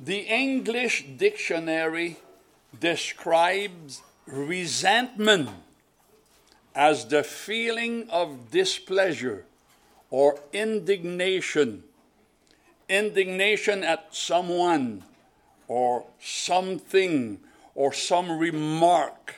The English dictionary describes resentment as the feeling of displeasure or indignation. Indignation at someone or something or some remark.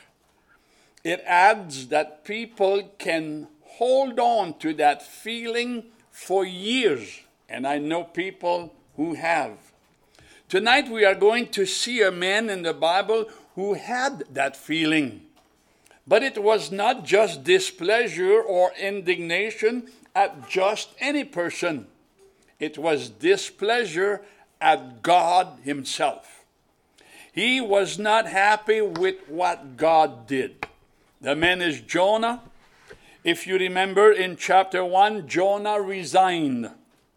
It adds that people can hold on to that feeling for years, and I know people who have. Tonight we are going to see a man in the Bible who had that feeling. But it was not just displeasure or indignation at just any person. It was displeasure at God himself. He was not happy with what God did. The man is Jonah. If you remember in chapter 1, Jonah resigned.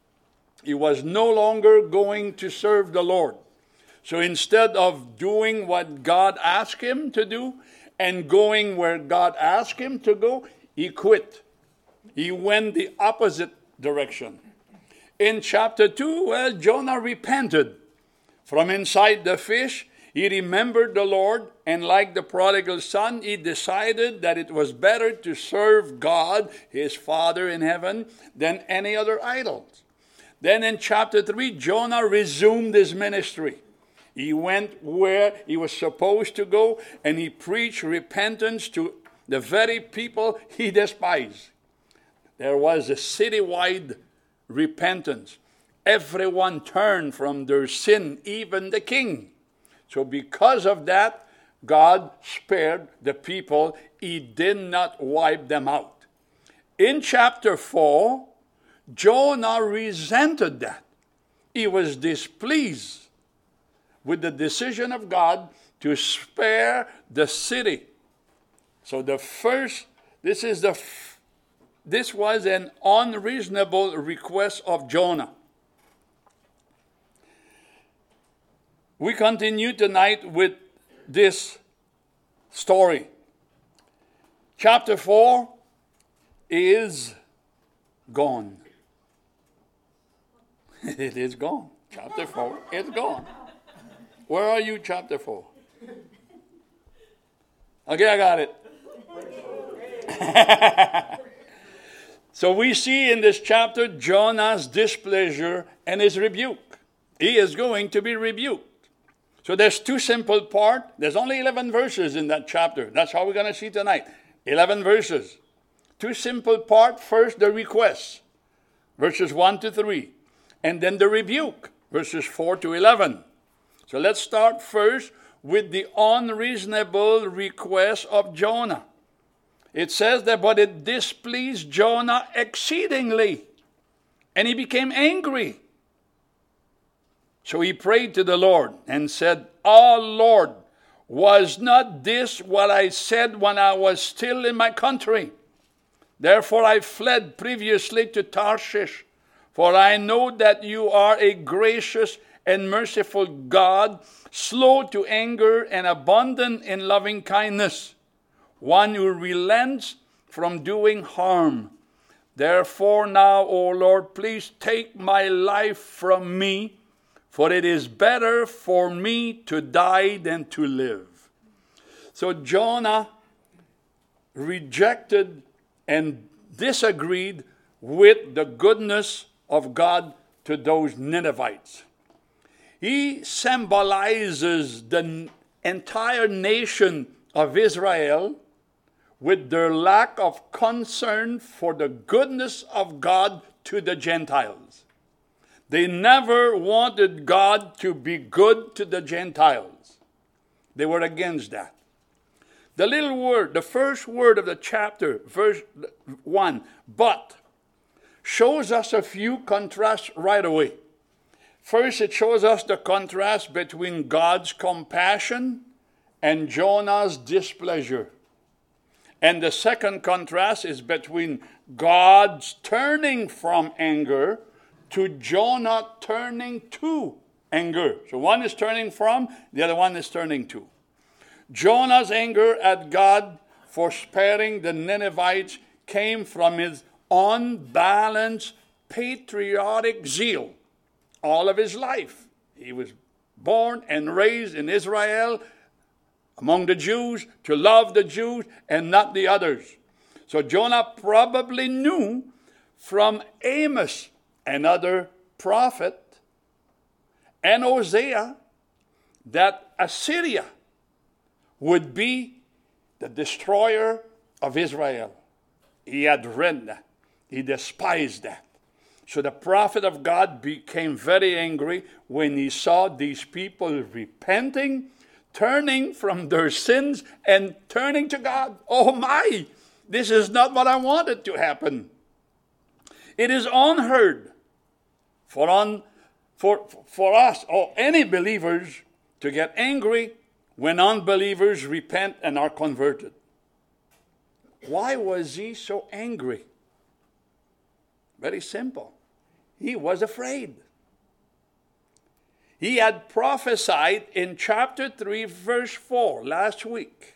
He was no longer going to serve the Lord. So instead of doing what God asked him to do and going where God asked him to go, he quit. He went the opposite direction. In chapter 2, Jonah repented. From inside the fish, he remembered the Lord, and like the prodigal son, he decided that it was better to serve God, his Father in heaven, than any other idols. Then in chapter 3, Jonah resumed his ministry. He went where he was supposed to go, and he preached repentance to the very people he despised. There was a citywide repentance. Everyone turned from their sin, even the king. So because of that, God spared the people. He did not wipe them out. In chapter 4, Jonah resented that. He was displeased with the decision of God to spare the city. So this was an unreasonable request of Jonah. We continue tonight with this story. Chapter 4 is gone. It is gone. Chapter 4 is gone. Where are you, chapter 4? Okay, I got it. So we see in this chapter Jonah's displeasure and his rebuke. He is going to be rebuked. So there's two simple parts. There's only 11 verses in that chapter. That's how we're going to see tonight. 11 verses. Two simple parts. First, the request, verses 1 to 3. And then the rebuke, verses 4 to 11. So let's start first with the unreasonable request of Jonah. It says that, but it displeased Jonah exceedingly, and he became angry. So he prayed to the Lord and said, "Oh Lord, was not this what I said when I was still in my country? Therefore I fled previously to Tarshish, for I know that you are a gracious and merciful God, slow to anger and abundant in loving kindness, one who relents from doing harm. Therefore now, O Lord, please take my life from me, for it is better for me to die than to live." So Jonah rejected and disagreed with the goodness of God to those Ninevites. He symbolizes the entire nation of Israel with their lack of concern for the goodness of God to the Gentiles. They never wanted God to be good to the Gentiles. They were against that. The little word, the first word of the chapter, verse 1, but, shows us a few contrasts right away. First, it shows us the contrast between God's compassion and Jonah's displeasure. And the second contrast is between God's turning from anger to Jonah turning to anger. So one is turning from, the other one is turning to. Jonah's anger at God for sparing the Ninevites came from his unbalanced patriotic zeal. All of his life, he was born and raised in Israel, among the Jews, to love the Jews and not the others. So Jonah probably knew from Amos, another prophet, and Hosea, that Assyria would be the destroyer of Israel. He had read that. He despised that. So the prophet of God became very angry when he saw these people repenting, turning from their sins and turning to God. Oh my, this is not what I wanted to happen. It is unheard for us or any believers to get angry when unbelievers repent and are converted. Why was he so angry? Very simple. He was afraid. He had prophesied in chapter 3, verse 4 last week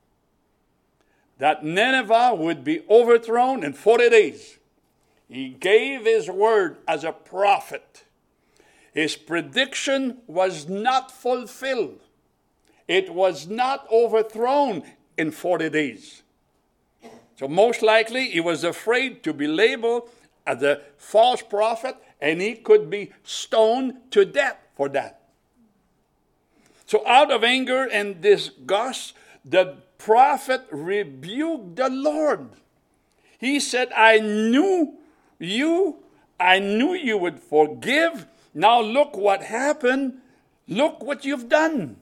that Nineveh would be overthrown in 40 days. He gave his word as a prophet. His prediction was not fulfilled. It was not overthrown in 40 days. So most likely he was afraid to be labeled as a false prophet, and he could be stoned to death for that. So out of anger and disgust, the prophet rebuked the Lord. He said, I knew you would forgive. Now look what happened. Look what you've done.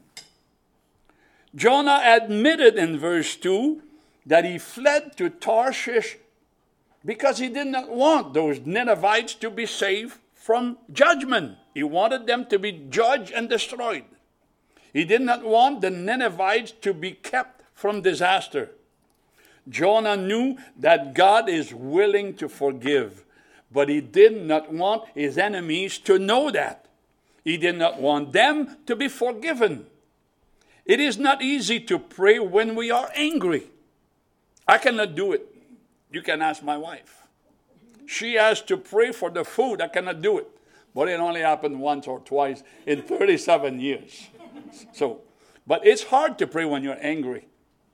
Jonah admitted in verse 2 that he fled to Tarshish because he did not want those Ninevites to be saved from judgment. He wanted them to be judged and destroyed. He did not want the Ninevites to be kept from disaster. Jonah knew that God is willing to forgive, but he did not want his enemies to know that. He did not want them to be forgiven. It is not easy to pray when we are angry. I cannot do it. You can ask my wife. She has to pray for the food. I cannot do it. But it only happened once or twice in 37 years. But it's hard to pray when you're angry.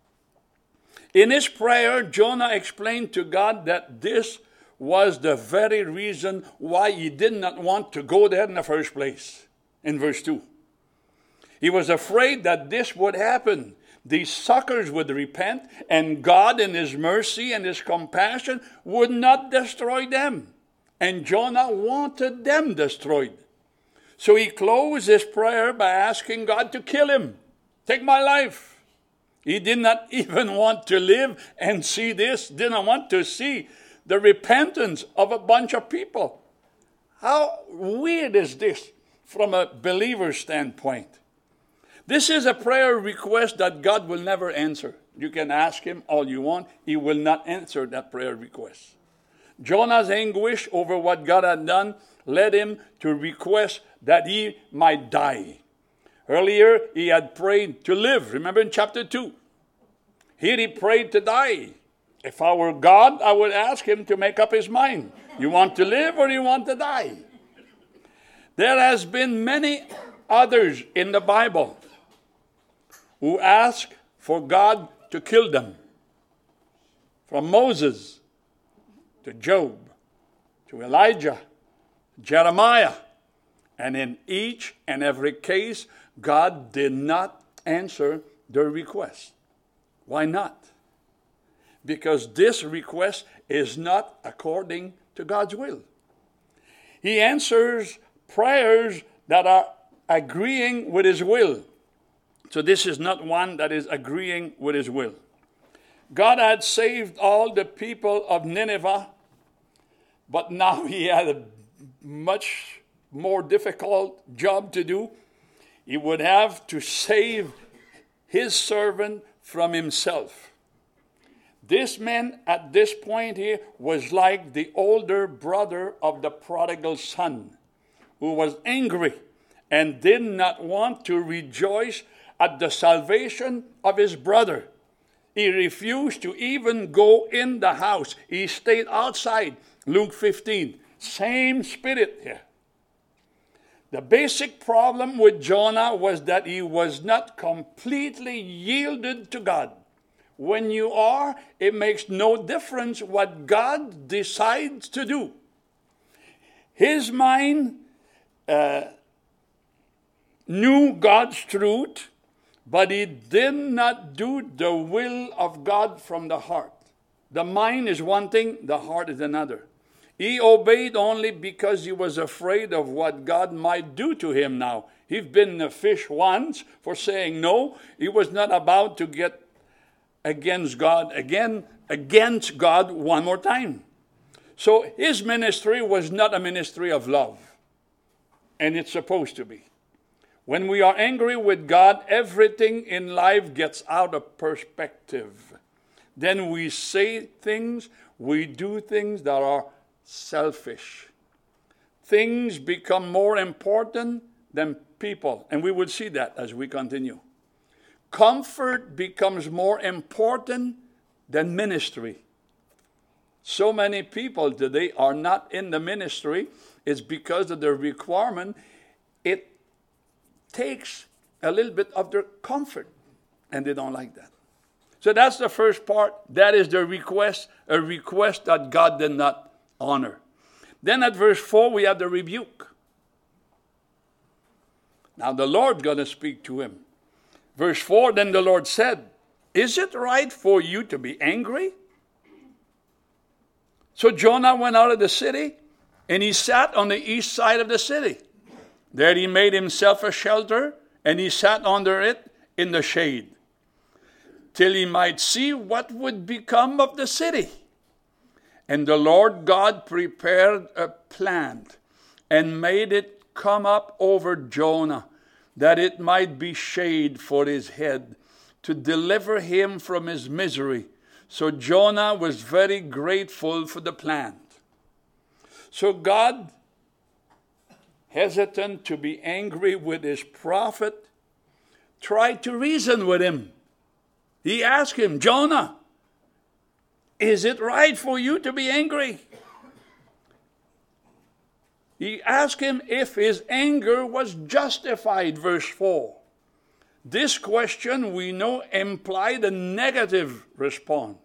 In his prayer, Jonah explained to God that this was the very reason why he did not want to go there in the first place. In verse 2. He was afraid that this would happen. These suckers would repent, and God in his mercy and his compassion would not destroy them. And Jonah wanted them destroyed. So he closed his prayer by asking God to kill him. Take my life. He did not even want to live and see this, didn't want to see the repentance of a bunch of people. How weird is this from a believer's standpoint? This is a prayer request that God will never answer. You can ask him all you want. He will not answer that prayer request. Jonah's anguish over what God had done led him to request that he might die. Earlier, he had prayed to live. Remember in chapter 2. Here he prayed to die. If I were God, I would ask him to make up his mind. You want to live or you want to die? There has been many others in the Bible who asked for God to kill them. From Moses to Job to Elijah, Jeremiah. And in each and every case, God did not answer their request. Why not? Because this request is not according to God's will. He answers prayers that are agreeing with his will. So this is not one that is agreeing with his will. God had saved all the people of Nineveh, but now he had a much more difficult job to do. He would have to save his servant from himself. This man at this point here was like the older brother of the prodigal son, who was angry and did not want to rejoice at the salvation of his brother. He refused to even go in the house. He stayed outside. Luke 15. Same spirit here. The basic problem with Jonah was that he was not completely yielded to God. When you are, it makes no difference what God decides to do. His mind knew God's truth, but he did not do the will of God from the heart. The mind is one thing, the heart is another. He obeyed only because he was afraid of what God might do to him now. He'd been in the fish once for saying no. He was not about to get against God one more time. So his ministry was not a ministry of love. And it's supposed to be. When we are angry with God, everything in life gets out of perspective. Then we say things, we do things that are selfish. Things become more important than people. And we will see that as we continue. Comfort becomes more important than ministry. So many people today are not in the ministry. It's because of the requirement. It takes a little bit of their comfort, and they don't like that. So that's the first part. That is the request, a request that God did not honor. Then at verse 4, we have the rebuke. Now the Lord's going to speak to him. Verse 4, then the Lord said, is it right for you to be angry? So Jonah went out of the city, and he sat on the east side of the city. There he made himself a shelter, and he sat under it in the shade, till he might see what would become of the city. And the Lord God prepared a plant, and made it come up over Jonah, that it might be shade for his head, to deliver him from his misery. So Jonah was very grateful for the plant. So God, hesitant to be angry with his prophet, tried to reason with him. He asked him, Jonah, is it right for you to be angry? He asked him if his anger was justified, verse 4. This question, we know, implied a negative response.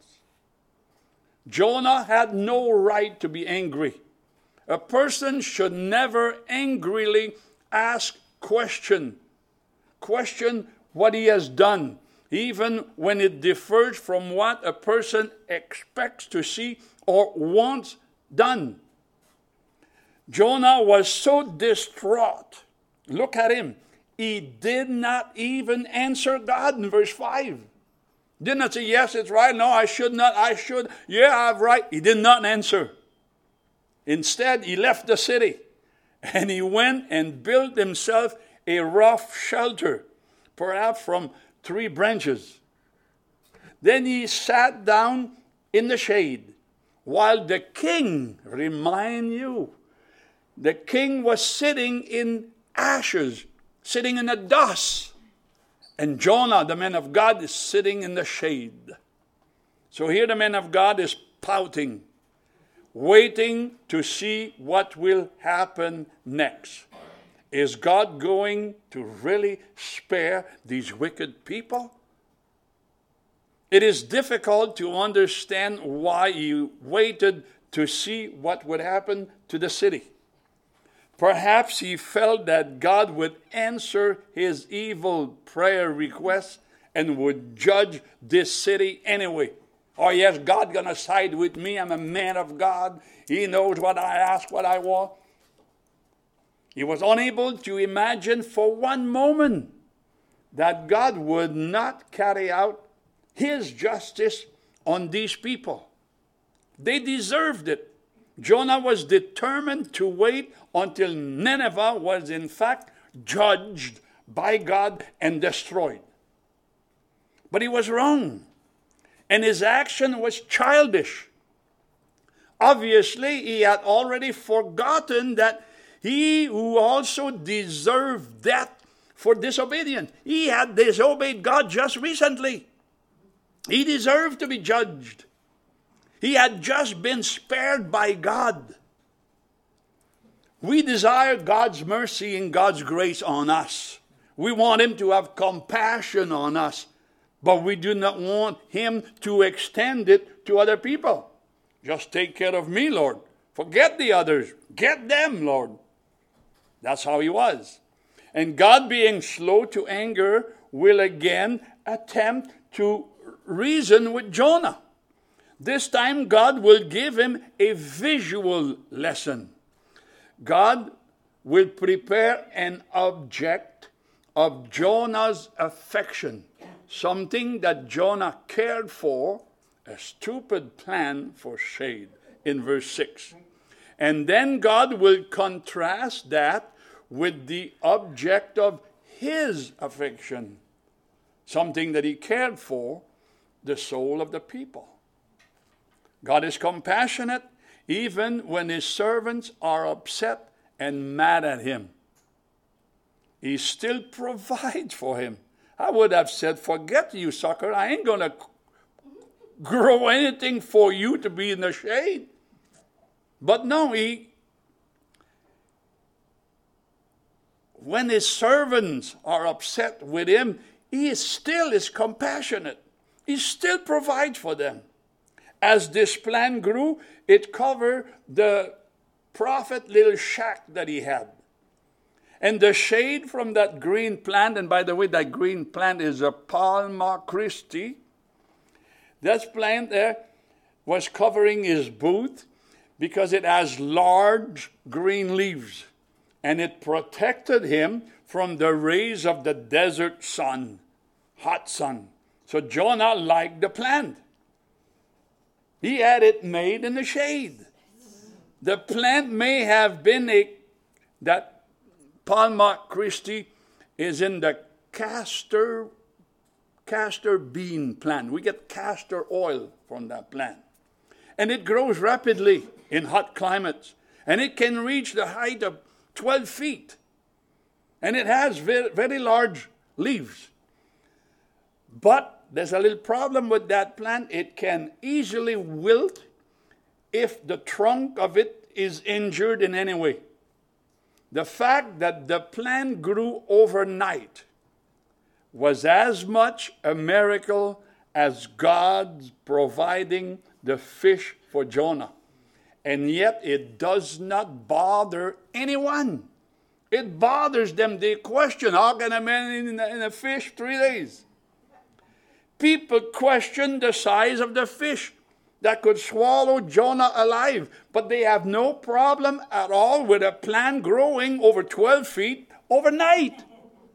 Jonah had no right to be angry. A person should never angrily ask question what he has done, even when it differs from what a person expects to see or wants done. Jonah was so distraught. Look at him. He did not even answer God in verse 5. Did not say, yes, it's right. No, I should not. I should. Yeah, I'm right. He did not answer. Instead, he left the city, and he went and built himself a rough shelter, perhaps from 3 branches. Then he sat down in the shade, while the king, remind you, the king was sitting in ashes, sitting in the dust. And Jonah, the man of God, is sitting in the shade. So here the man of God is pouting, waiting to see what will happen next. Is God going to really spare these wicked people? It is difficult to understand why he waited to see what would happen to the city. Perhaps he felt that God would answer his evil prayer request and would judge this city anyway. Oh yes, God's going to side with me. I'm a man of God. He knows what I ask, what I want. He was unable to imagine for one moment that God would not carry out his justice on these people. They deserved it. Jonah was determined to wait until Nineveh was in fact judged by God and destroyed. But he was wrong, and his action was childish. Obviously, he had already forgotten that he who also deserved death for disobedience. He had disobeyed God just recently. He deserved to be judged. He had just been spared by God. We desire God's mercy and God's grace on us. We want Him to have compassion on us, but we do not want Him to extend it to other people. Just take care of me, Lord. Forget the others. Get them, Lord. That's how He was. And God, being slow to anger, will again attempt to reason with Jonah. This time, God will give him a visual lesson. God will prepare an object of Jonah's affection, something that Jonah cared for, a stupid plan for shade, in verse 6. And then God will contrast that with the object of His affection, something that He cared for, the soul of the people. God is compassionate even when His servants are upset and mad at Him. He still provides for him. I would have said, forget you, sucker. I ain't going to grow anything for you to be in the shade. But no, when his servants are upset with him, he still is compassionate. He still provides for them. As this plan grew, it covered the prophet little shack that he had. And the shade from that green plant, and by the way, that green plant is a Palma Christi. That plant there was covering his booth because it has large green leaves. And it protected him from the rays of the desert sun, hot sun. So Jonah liked the plant. He had it made in the shade. The plant may have been that Palma Christi is in the castor bean plant. We get castor oil from that plant. And it grows rapidly in hot climates. And it can reach the height of 12 feet. And it has very, very large leaves. But there's a little problem with that plant. It can easily wilt if the trunk of it is injured in any way. The fact that the plant grew overnight was as much a miracle as God's providing the fish for Jonah. And yet it does not bother anyone. It bothers them. They question, how can a man in a fish 3 days? People question the size of the fish that could swallow Jonah alive. But they have no problem at all with a plant growing over 12 feet overnight.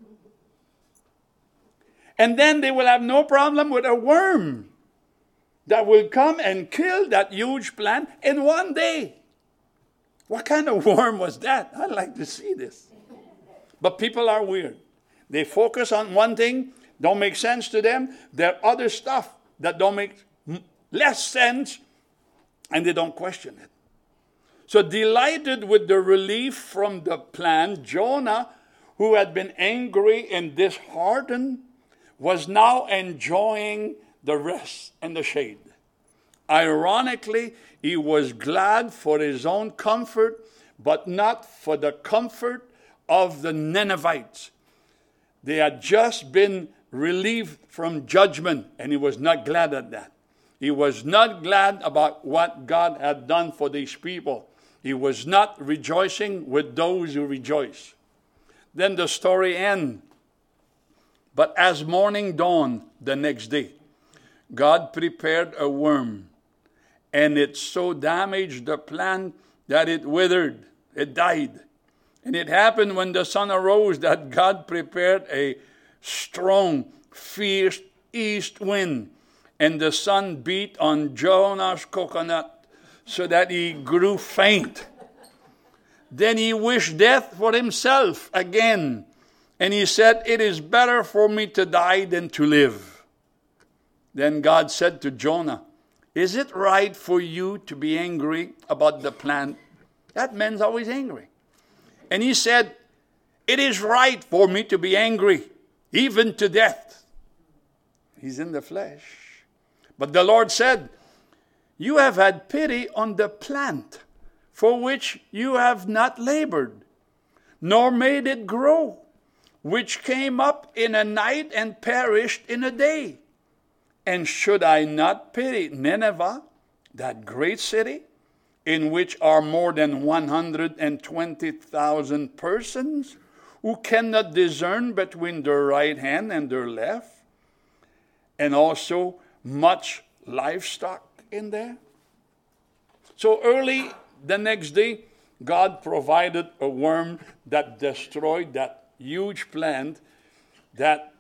And then they will have no problem with a worm that will come and kill that huge plant in 1 day. What kind of worm was that? I'd like to see this. But people are weird. They focus on one thing, don't make sense to them. There are other stuff that don't make less sense, and they don't question it. So delighted with the relief from the plan, Jonah, who had been angry and disheartened, was now enjoying the rest and the shade. Ironically, he was glad for his own comfort, but not for the comfort of the Ninevites. They had just been relieved from judgment, and he was not glad at that. He was not glad about what God had done for these people. He was not rejoicing with those who rejoice. Then the story ends. But as morning dawned the next day, God prepared a worm, and it so damaged the plant that it withered. It died. And it happened when the sun arose that God prepared a strong, fierce east wind, and the sun beat on Jonah's coconut so that he grew faint. Then he wished death for himself again. And he said, it is better for me to die than to live. Then God said to Jonah, is it right for you to be angry about the plant? That man's always angry. And he said, it is right for me to be angry, even to death. He's in the flesh. But the Lord said, you have had pity on the plant for which you have not labored, nor made it grow, which came up in a night and perished in a day. And should I not pity Nineveh, that great city, in which are more than 120,000 persons, who cannot discern between their right hand and their left, and also much livestock in there? So early the next day, God provided a worm that destroyed that huge plant that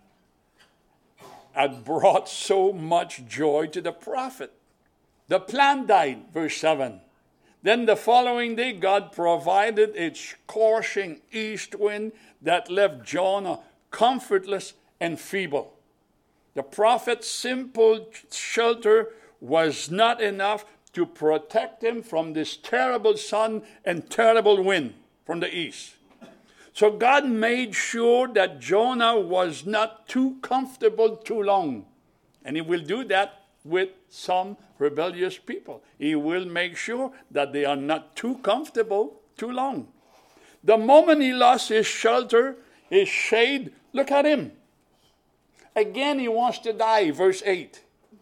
had brought so much joy to the prophet. The plant died, verse 7. Then the following day, God provided a scorching east wind that left Jonah comfortless and feeble. The prophet's simple shelter was not enough to protect him from this terrible sun and terrible wind from the east. So God made sure that Jonah was not too comfortable too long. And he will do that with some rebellious people. He will make sure that they are not too comfortable too long. The moment he lost his shelter, his shade, look at him. Again, he wants to die, verse 8.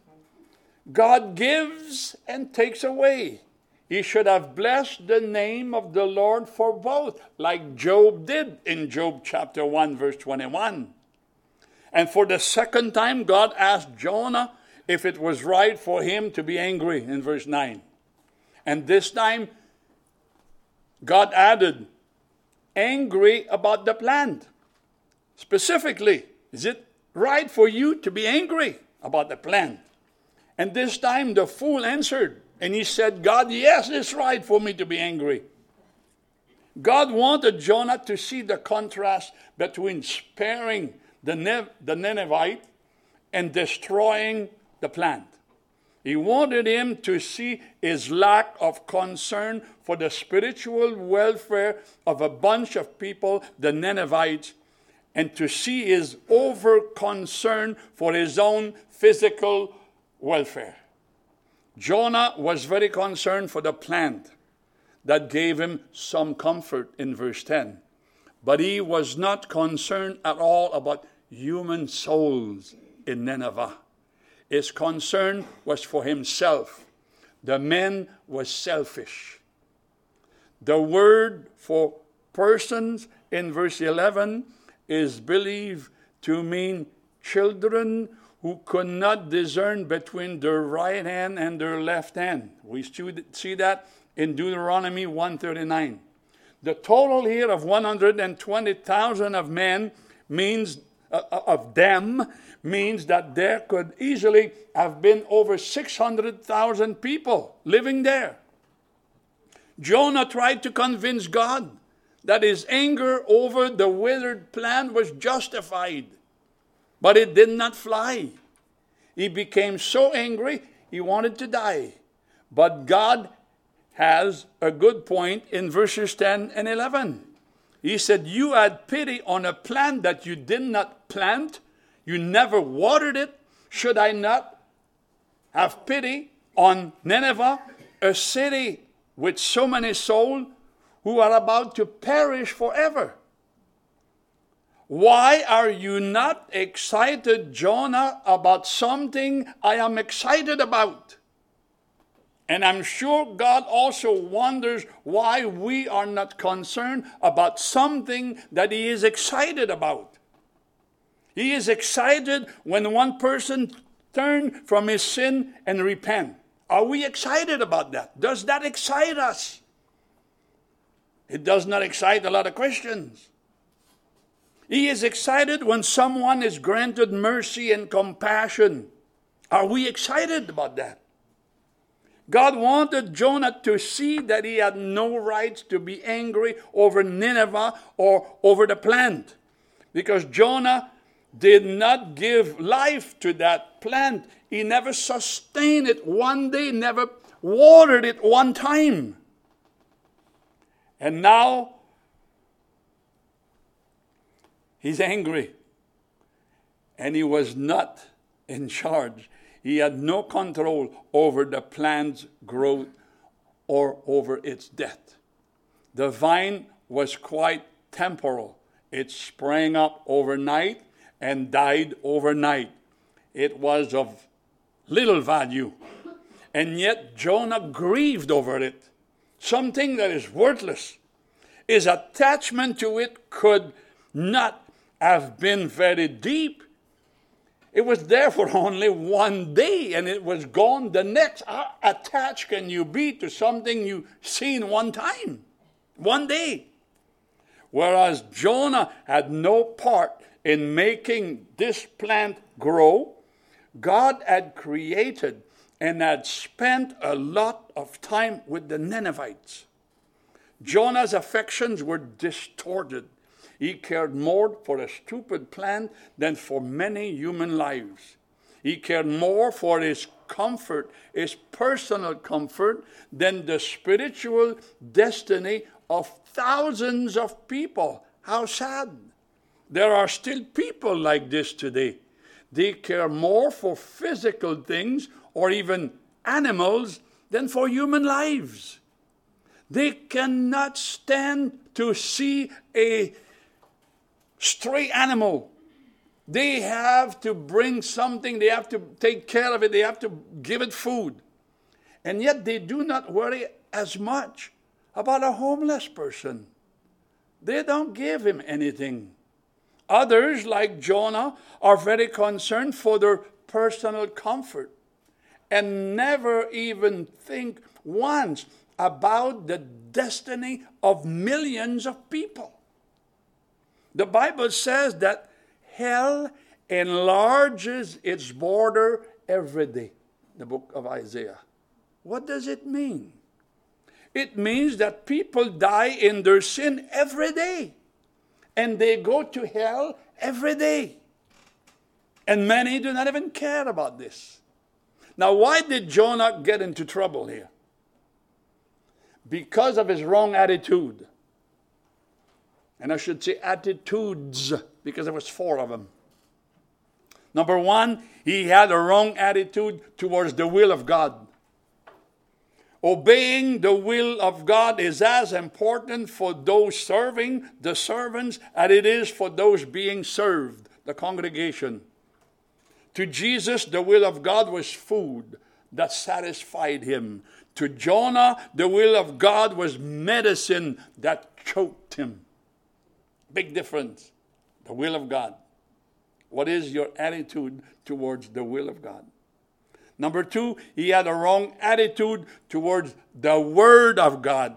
God gives and takes away. He should have blessed the name of the Lord for both, like Job did in Job chapter 1, verse 21. And for the second time, God asked Jonah if it was right for him to be angry in verse 9. And this time, God added, angry about the plant. Specifically, is it right for you to be angry about the plant? And this time the fool answered, and he said, God, yes, it's right for me to be angry. God wanted Jonah to see the contrast between sparing the Ninevite and destroying the plant. He wanted him to see his lack of concern for the spiritual welfare of a bunch of people, the Ninevites, and to see his over-concern for his own physical welfare. Jonah was very concerned for the plant that gave him some comfort in verse 10. But he was not concerned at all about human souls in Nineveh. His concern was for himself. The man was selfish. The word for persons in verse 11 is believed to mean children who could not discern between their right hand and their left hand. We see that in Deuteronomy 1:39. The total here of 120,000 of men means means that there could easily have been over 600,000 people living there. Jonah tried to convince God that his anger over the withered plant was justified, but it did not fly. He became so angry, he wanted to die. But God has a good point in verses 10 and 11. He said, you had pity on a plant that you did not plant. You never watered it. Should I not have pity on Nineveh, a city with so many souls who are about to perish forever? Why are you not excited, Jonah, about something I am excited about? And I'm sure God also wonders why we are not concerned about something that he is excited about. He is excited when one person turns from his sin and repent. Are we excited about that? Does that excite us? It does not excite a lot of Christians. He is excited when someone is granted mercy and compassion. Are we excited about that? God wanted Jonah to see that he had no right to be angry over Nineveh or over the plant, because Jonah did not give life to that plant. He never sustained it one day, never watered it one time. And now he's angry, and he was not in charge. He had no control over the plant's growth or over its death. The vine was quite temporal. It sprang up overnight and died overnight. It was of little value. And yet Jonah grieved over it. Something that is worthless. His attachment to it could not have been very deep. It was there for only one day and it was gone the next. How attached can you be to something you seen one time? One day. Whereas Jonah had no part in making this plant grow, God had created and had spent a lot of time with the Ninevites. Jonah's affections were distorted. He cared more for a stupid plant than for many human lives. He cared more for his comfort, his personal comfort, than the spiritual destiny of thousands of people. How sad. There are still people like this today. They care more for physical things or even animals than for human lives. They cannot stand to see a stray animal. They have to bring something. They have to take care of it. They have to give it food. And yet they do not worry as much about a homeless person. They don't give him anything. Others, like Jonah, are very concerned for their personal comfort and never even think once about the destiny of millions of people. The Bible says that hell enlarges its border every day. The book of Isaiah. What does it mean? It means that people die in their sin every day. And they go to hell every day. And many do not even care about this. Now, why did Jonah get into trouble here? Because of his wrong attitude. And I should say attitudes, because there was 4 of them. Number 1, he had a wrong attitude towards the will of God. Obeying the will of God is as important for those serving, the servants, as it is for those being served, the congregation. To Jesus, the will of God was food that satisfied him. To Jonah, the will of God was medicine that choked him. Big difference. The will of God. What is your attitude towards the will of God? Number 2, he had a wrong attitude towards the Word of God.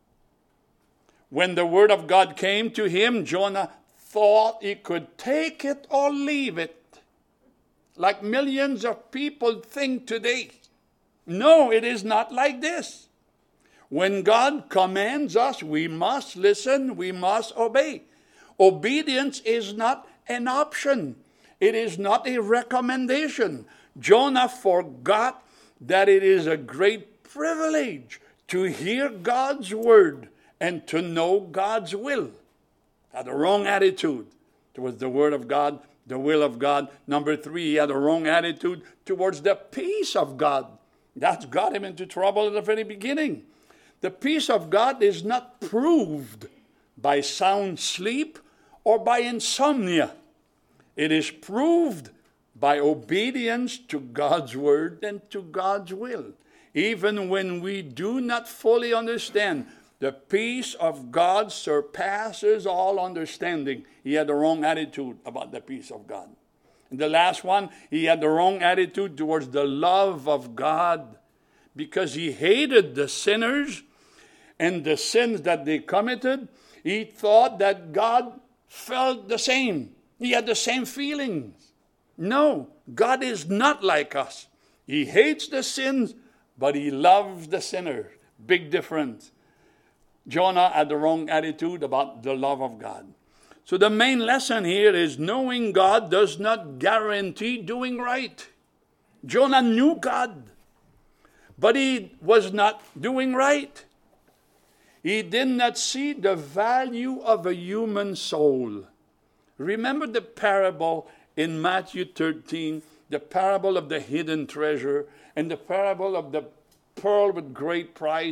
When the Word of God came to him, Jonah thought he could take it or leave it. Like millions of people think today. No, it is not like this. When God commands us, we must listen, we must obey. Obedience is not an option. It is not a recommendation. Jonah forgot that it is a great privilege to hear God's word and to know God's will. Had a wrong attitude towards the word of God, the will of God. Number 3, he had a wrong attitude towards the peace of God. That's got him into trouble at the very beginning. The peace of God is not proved by sound sleep or by insomnia. It is proved by obedience to God's word and to God's will. Even when we do not fully understand, the peace of God surpasses all understanding. He had the wrong attitude about the peace of God. And the last one, he had the wrong attitude towards the love of God, because he hated the sinners and the sins that they committed. He thought that God felt the same. He had the same feelings. No, God is not like us. He hates the sins, but he loves the sinner. Big difference. Jonah had the wrong attitude about the love of God. So the main lesson here is knowing God does not guarantee doing right. Jonah knew God, but he was not doing right. He did not see the value of a human soul. Remember the parable in Matthew 13, the parable of the hidden treasure and the parable of the pearl with great price.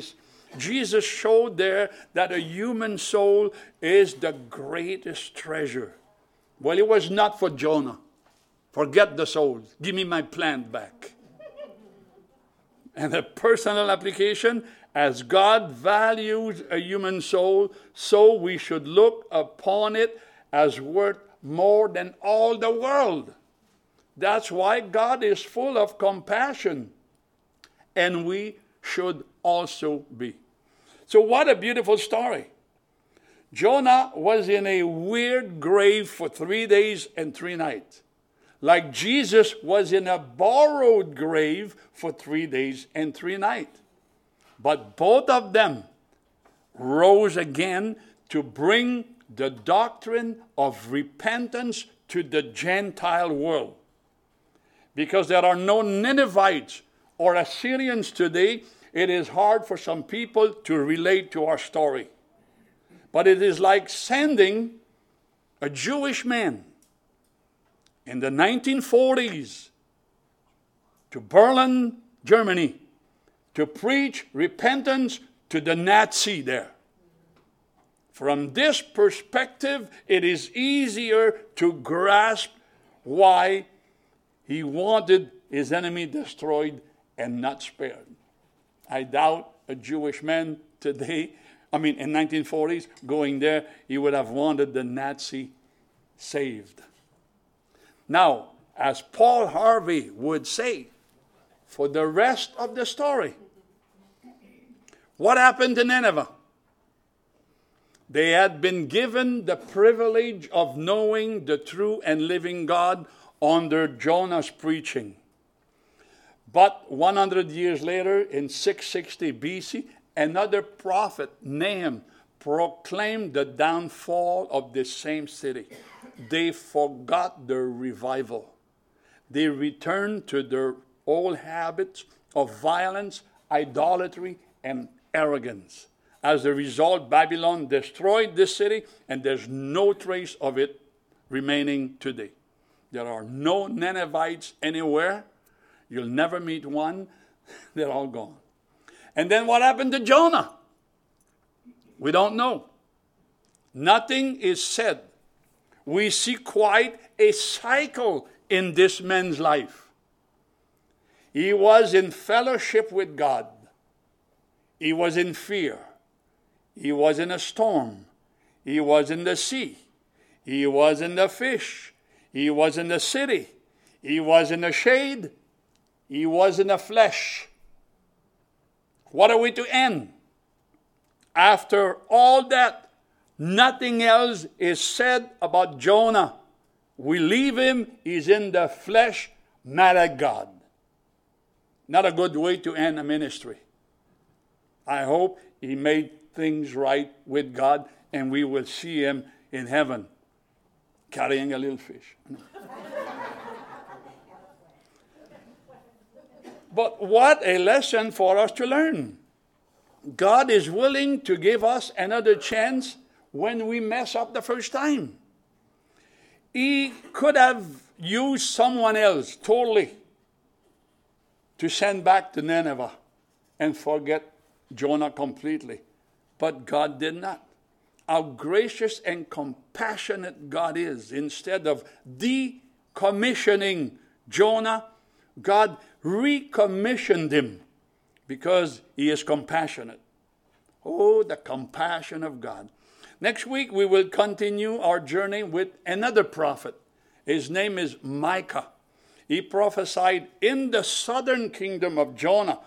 Jesus showed there that a human soul is the greatest treasure. Well, it was not for Jonah. Forget the souls. Give me my plant back. And a personal application, as God values a human soul, so we should look upon it as worth more than all the world. That's why God is full of compassion. And we should also be. So what a beautiful story. Jonah was in a weird grave for 3 days and 3 nights. Like Jesus was in a borrowed grave for 3 days and 3 nights. But both of them rose again to bring the doctrine of repentance to the Gentile world. Because there are no Ninevites or Assyrians today, it is hard for some people to relate to our story. But it is like sending a Jewish man in the 1940s to Berlin, Germany, to preach repentance to the Nazi there. From this perspective, it is easier to grasp why he wanted his enemy destroyed and not spared. I doubt a Jewish man today, in 1940s, going there, he would have wanted the Nazi saved. Now, as Paul Harvey would say, for the rest of the story, what happened to Nineveh? They had been given the privilege of knowing the true and living God under Jonah's preaching. But 100 years later, in 660 BC, another prophet, Nahum, proclaimed the downfall of this same city. They forgot their revival. They returned to their old habits of violence, idolatry, and arrogance. As a result, Babylon destroyed this city, and there's no trace of it remaining today. There are no Ninevites anywhere. You'll never meet one. They're all gone. And then what happened to Jonah? We don't know. Nothing is said. We see quite a cycle in this man's life. He was in fellowship with God. He was in fear. He was in a storm. He was in the sea. He was in the fish. He was in the city. He was in the shade. He was in the flesh. What are we to end? After all that, nothing else is said about Jonah. We leave him. He's in the flesh, mad at God. Not a good way to end a ministry. I hope he made things right with God, and we will see him in heaven carrying a little fish. But what a lesson for us to learn. God is willing to give us another chance when we mess up the first time. He could have used someone else totally to send back to Nineveh and forget Jonah completely. But God did not. How gracious and compassionate God is. Instead of decommissioning Jonah, God recommissioned him because he is compassionate. Oh, the compassion of God. Next week, we will continue our journey with another prophet. His name is Micah. He prophesied in the southern kingdom of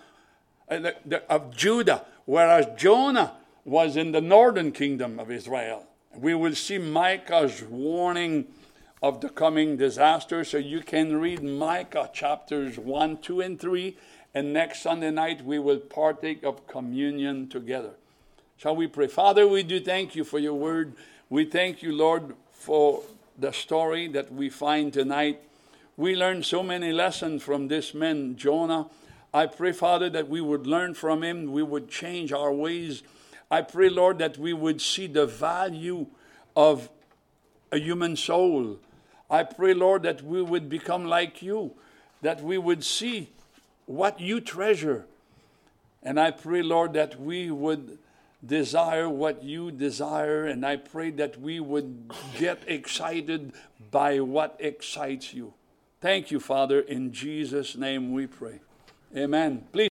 Judah, whereas Jonah was in the northern kingdom of Israel. We will see Micah's warning of the coming disaster. So you can read Micah chapters 1, 2, and 3. And next Sunday night, we will partake of communion together. Shall we pray? Father, we do thank you for your word. We thank you, Lord, for the story that we find tonight. We learned so many lessons from this man, Jonah. I pray, Father, that we would learn from him. We would change our ways. I pray, Lord, that we would see the value of a human soul. I pray, Lord, that we would become like you, that we would see what you treasure. And I pray, Lord, that we would desire what you desire, and I pray that we would get excited by what excites you. Thank you, Father. In Jesus' name we pray. Amen. Please.